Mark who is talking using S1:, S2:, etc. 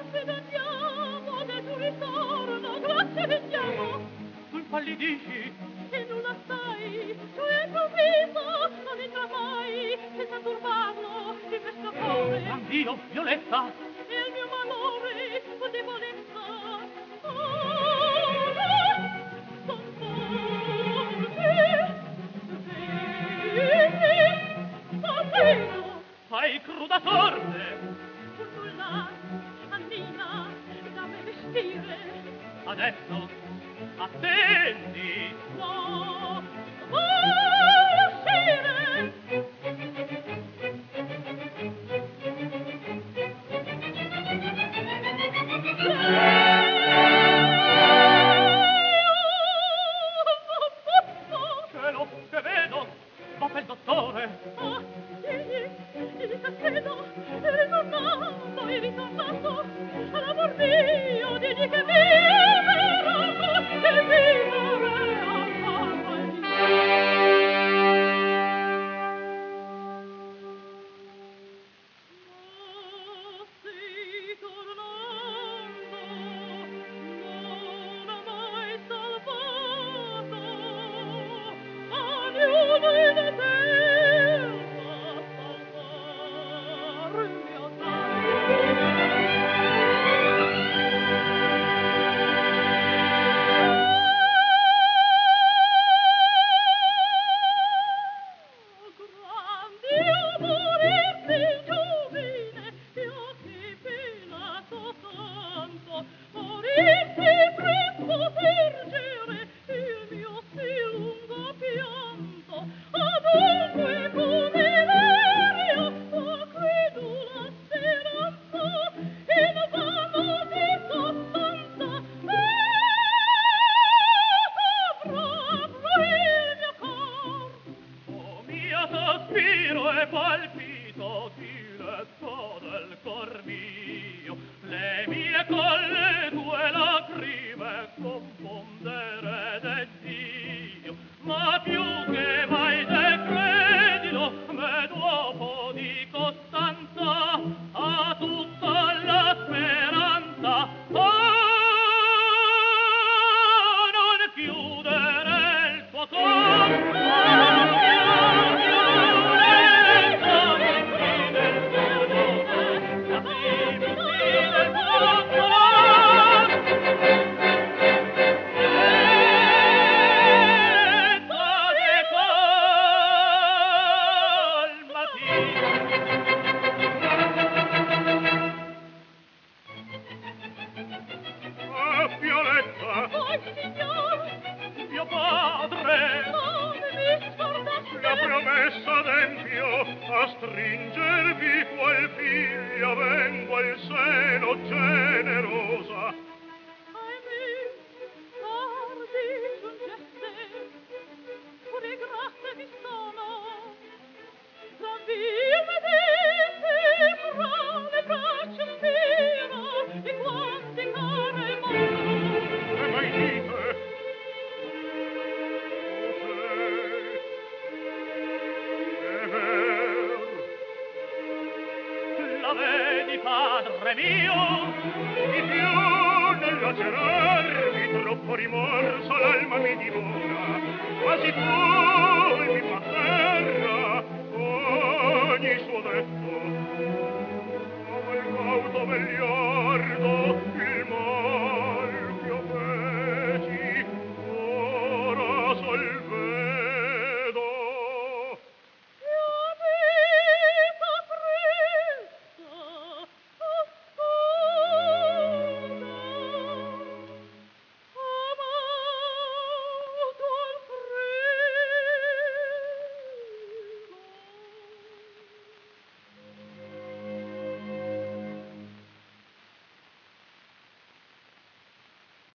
S1: Ed andiamo del tuo ritorno, grazie vediamo.
S2: Tu impallidisci?
S1: E nulla sai, tu è improvviso, non entra mai, senza turbarlo di questo cuore.
S2: Gran Dio, Violetta!
S1: E il mio malore, o debolezza, son forti,
S2: Fai cruda sorte!
S1: tu nulla, Annina, da me vestire.
S2: Adesso, attenti!
S1: No, voglio uscire.
S2: Cielo, che vedo? Va per il dottore!
S1: Ah, il castello, non nato e ritornato, all'amor mio, digli che viverò, che viverò ma sei tornando, non ha mai salvato, aiuto in terra, salvarmi a grandi amore giovine, io che penato tanto, morissi presto per gere il mio sì lungo pianto. Adunque come l'aria, ho credula speranza, in vano di sostanza, proprio il mio cor.
S2: Oh, mio sospiro e palpito, diletto del cor mio, le mie con le tue lacrime confondere desio, ma più che mai te credilo, me dopo di costanza a tutta la speranza, non chiudere il tuo cor. Violetta!
S1: Voi, signor,
S2: Mio padre!
S1: non mi scordaste.
S2: La promessa d'empio a stringervi qual figlia vengo al seno generosa.
S1: Ahimè, tardi giungeste, pure grasse vi sono. Tranquille dite, fra le braccia spiro, di quante care mano.
S2: E mai dite? È ver. La vedi, padre mio? Di più nel lacerarmi troppo rimorso l'alma mi divora, quasi tu mi fa terra ogni suo detto. Come il cauto vegliardo